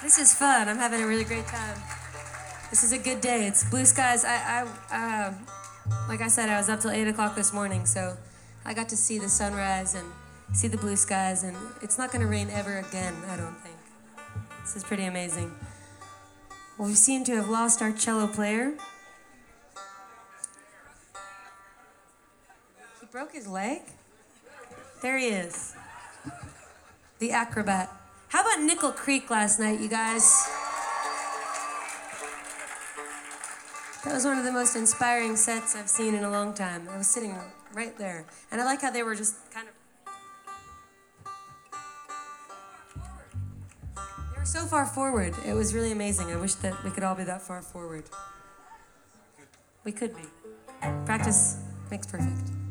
This is fun. I'm having a really great time. This is a good day. It's blue skies. Like I said, I was up till 8 o'clock this morning, so I got to see the sunrise and see the blue skies, and it's not going to rain ever again, I don't think. This is pretty amazing. Well, we seem to have lost our cello player. He broke his leg? There he is. The acrobat. How about Nickel Creek last night, you guys? That was one of the most inspiring sets I've seen in a long time. I was sitting right there. And I like how they were just kind of... They were so far forward. It was really amazing. I wish that we could all be that far forward. We could be. Practice makes perfect.